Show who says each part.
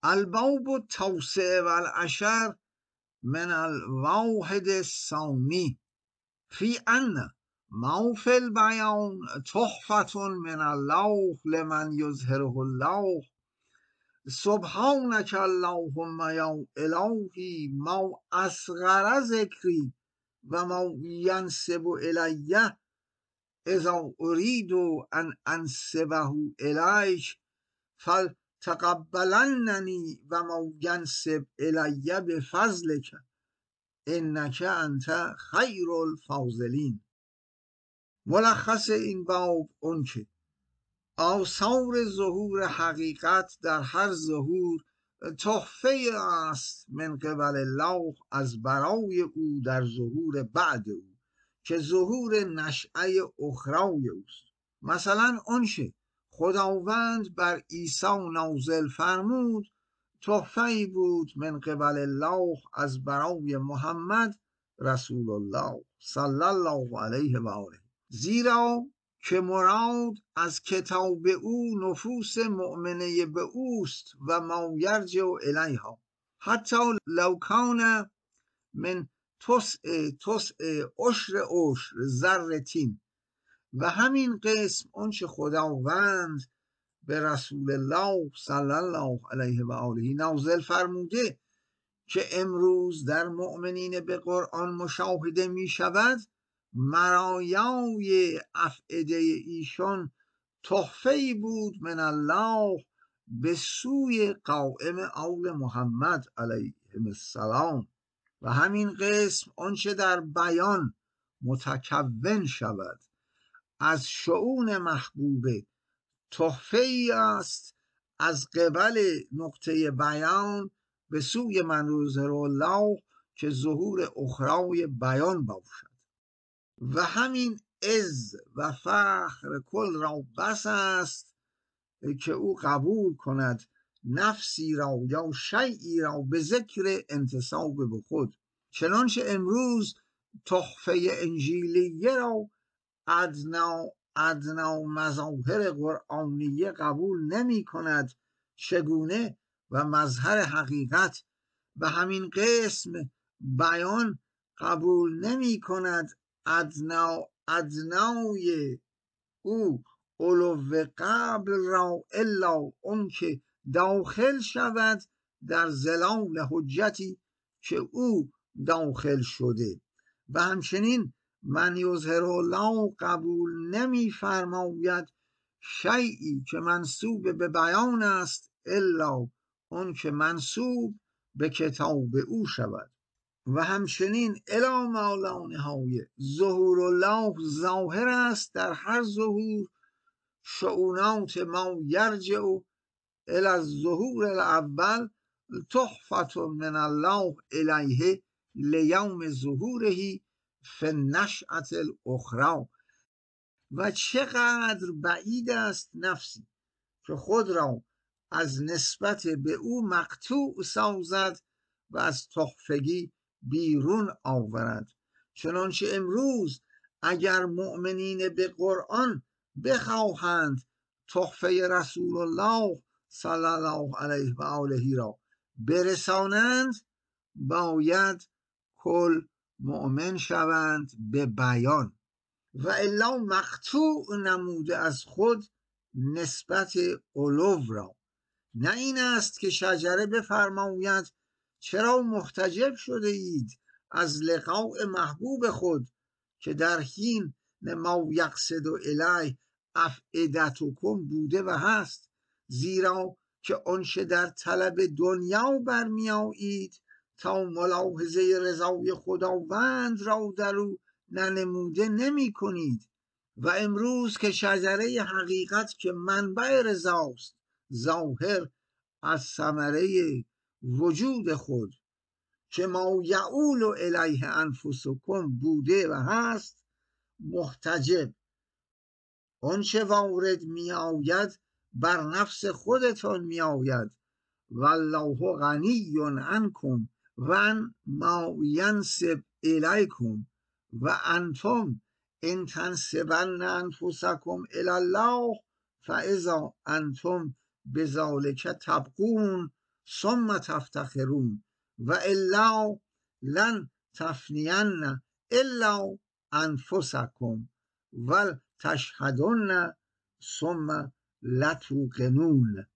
Speaker 1: الباب التوسع والعشر من الواحد الثانی فی ان ما فی البیان تحفة من الله لمن یظهره الله سبحانك اللهم یا الهی ما اصغر ذکری و ما ینسب الی اذا ارید ان انسبه الیک فلتقبلننی و ما ینسب الی بفضلک انک انت خیر الفاضلین. ملخص این باب اون که آثار ظهور حقیقت در هر ظهور تحفه است من قبل الله از برای او در ظهور بعد او که ظهور نشأه اخروی اوست. مثلا آنچه خداوند بر عیسی نازل فرمود تحفه‌ای بود من قبل الله از برای محمد رسول الله صلی الله علیه و آله، زیرا که مراد از کتاب او نفوس مؤمنه به اوست و ما یرجع الیها حتی لو کان من تسع عشر ذرتین. و همین قسم آنچه خداوند به رسول الله صلی الله علیه و آله نازل فرموده که امروز در مؤمنین به قرآن مشاهده می شود، مرایای افعده ایشان تحفه‌ای بود من الله به سوی قائم آل محمد علیه السلام. و همین قسم آنچه در بیان متکون شود از شؤون محبوبه تحفه‌ای است از قبل نقطه بیان به سوی من یظهر الله که ظهور اخروی بیان باشد. و همین عز و فخر کل را بس است که او قبول کند نفسی را یا شیئی را به ذکر انتساب به خود، چنانچه امروز تحفه انجیلیه را ادنا مظاهر قرآنیه قبول نمی کند چگونه و مظهر حقیقت و همین قسم بیان قبول نمی کند ادنای او علو قبل را الا اون که داخل شود در ظلال حجتی که او داخل شده. و همچنین من یظهر الله قبول نمی فرماید شیئی که منسوب به بیان است الا اون که منسوب به کتاب او شود. و همچنین الی ما لا نهایه ظهور الله ظاهر است در هر ظهور شؤونات ما یرجع الی الظهور الاول تحفة من الله الیه لیوم ظهوره فی النشأة الاخری. و چقدر بعید است نفسی که خود را از نسبت به او مقطوع سازد و از تحفگی بیرون آورد. چنانچه امروز اگر مؤمنین به قرآن بخواهند تحفه رسول الله صلی الله علیه و آله را برسانند باید کل مؤمن شوند به بیان و الا مقطوع نموده از خود نسبت علو را. نه این است که شجره بفرماید چرا محتجب شده اید از لقاء محبوب خود که در حین ما یقصد الیه افئدتکم بوده و هست، زیرا که آنچه در طلب دنیا برمیایید تا ملاحظه رضای خداوند را در او ننموده نمی کنید. و امروز که شجره حقیقت که منبع رضاست ظاهر از ثمره وجود خود که ما یعول الیه انفسکم بوده و هست محتجب، آنچه وارد می آید بر نفس خودتان می آید والله غنی عنکم و ما ینسب الیکم و انتم ان تنسبن انفسکم الی الله فاذا انتم بذلک تبقون ثم تفتخرون و الا لن تفنین الا انفسکم و تشهدن ثم لتوقنون.